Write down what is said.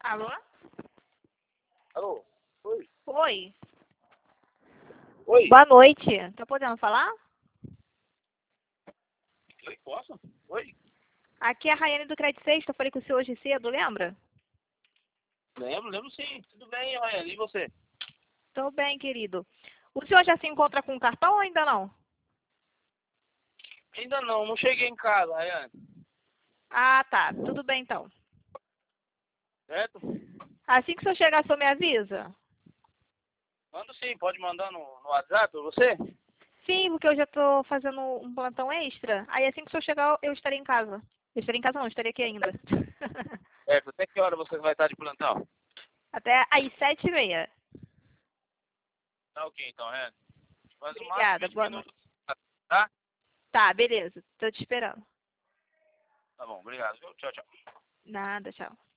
Alô? Alô? Oi? Oi. Oi? Boa noite. Tá podendo falar? Oi, posso? Oi? Aqui é a Raiane do Crédito Sexta. Eu falei com o senhor hoje cedo, lembra? Lembro sim. Tudo bem, Raiane. E você? Tô bem, querido. O senhor já se encontra com o cartão ou ainda não? Ainda não cheguei em casa, Raiane. Ah, tá. Tudo bem, então. Certo? Assim que o senhor chegar, o senhor me avisa? Mando sim, pode mandar no WhatsApp pra você? Sim, porque eu já tô fazendo um plantão extra. Aí assim que o senhor chegar, eu estarei em casa. Eu estarei em casa não, eu estarei aqui ainda. É, até que hora você vai estar de plantão? Até às 7h30. Tá ok então, Raiane. Faz o máximo Obrigada, 20 boa noite. minutos, tá? Tá, beleza. Tô te esperando. Tá bom, obrigado, viu? Tchau, tchau. Nada, tchau.